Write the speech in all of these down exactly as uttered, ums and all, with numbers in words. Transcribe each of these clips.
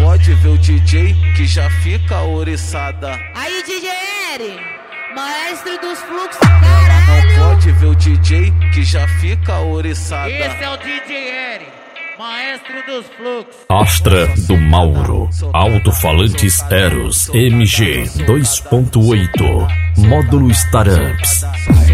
pode ver o D J que já fica ouriçada. Aí, D J Eri, maestro dos fluxos, caralho. Não pode ver o D J que já fica ouriçada. Esse é o D J Eri, maestro dos fluxos. Astra do Mauro, alto-falantes Eros M G dois ponto oito, módulo Startups.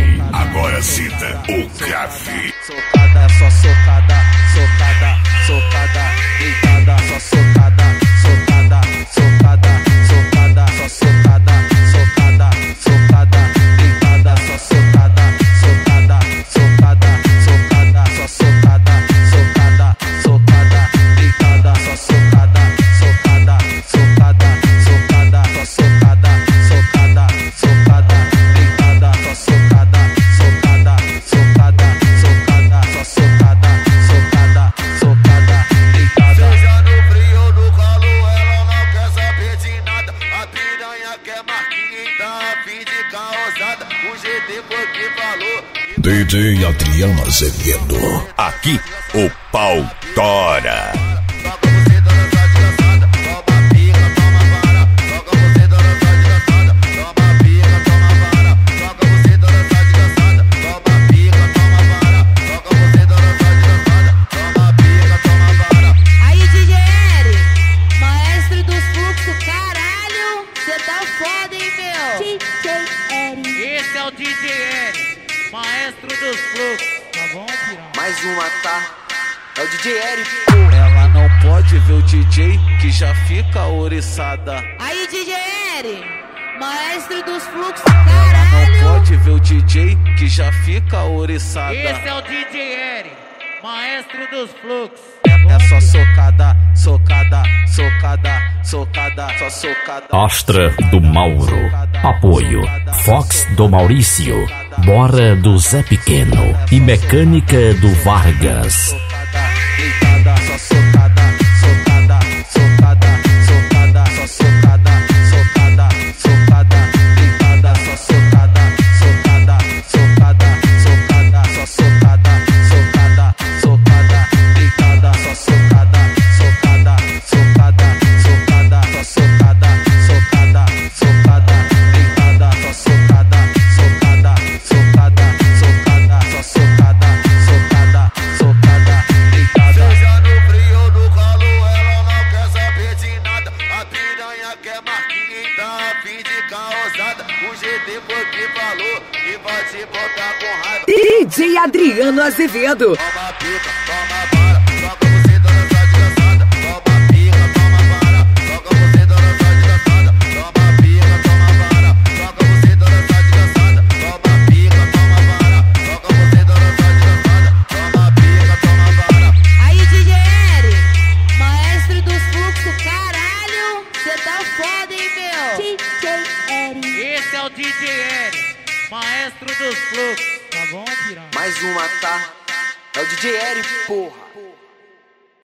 Agora cita o grave. Socada, só socada, socada, socada, deitada, só socada, socada, socada, socada, só socada, socada, socada, deitada, só socada, socada, socada, socada, só socada, socada, socada, deitada, só socada, socada, socada, socada, só socada, socada, socada, deitada, só socada, socada, socada, socada, só socada, socada, socada, deitada. Seja no frio ou no calor, ela não quer saber de nada. A piranha quer marquinha, tá a fim de causada. O G D foi que falou. D J Adriano Azevedo. Aqui o pau tora. Toca você dança desgraçada, toma pica, toma vara. Toca você dança desgraçada, toma pica, toma vara. Toca você dança desgraçada, toma pica, toma vara. Toca você dança desgraçada, toma pica, toma vara. Aí, D J Eri, maestro dos fluxos, caralho. Cê tá foda, hein, meu? D J Eri. Esse é o D J Eri, maestro dos fluxos. Tá bom, pirão? Mais uma, tá? É o D J Eri, pô. Ela não pode ver o D J que já fica ouriçada. Aí, D J Eri, maestro dos fluxos, Não caralho. pode ver o D J que já fica ouriçada. Esse é o D J Eri, maestro dos fluxos. É só socada, socada, socada, socada, só socada. Astra do Mauro, apoio Fox do Maurício, Bora do Zé Pequeno e Mecânica do Vargas. Deitada, só socada, socada, socada, socada, só socada, socada, socada, deitada, só socada, socada, socada, socada, só socada, socada, socada, deitada, só socada, socada, socada, socada, só socada, socada, socada, deitada, só socada, socada, socada, socada, só socada, socada, socada, deitada. Seja no frio ou no calor, ela não quer saber de nada. A piranha quer marquinha, tá a fim de causada. O G D foi que falou e vai te botar com raiva. D J Adriano Azevedo. Toma pica, toma vara, toca você dança desgraçada. Toma pica, toma vara, toca você dança desgraçada. Toma pica, toma vara, toca você dança desgraçada. Toma pica, toma vara, toca você dança desgraçada. Toma pica, toma vara. Aí, D J Eri, maestro dos fluxos, caralho. Cê tá foda, hein, meu? D J Eri. Esse é o D J Eri, maestro dos fluxos. Tá bom, pirão? Mais uma, tá? É o D J Eri, porra.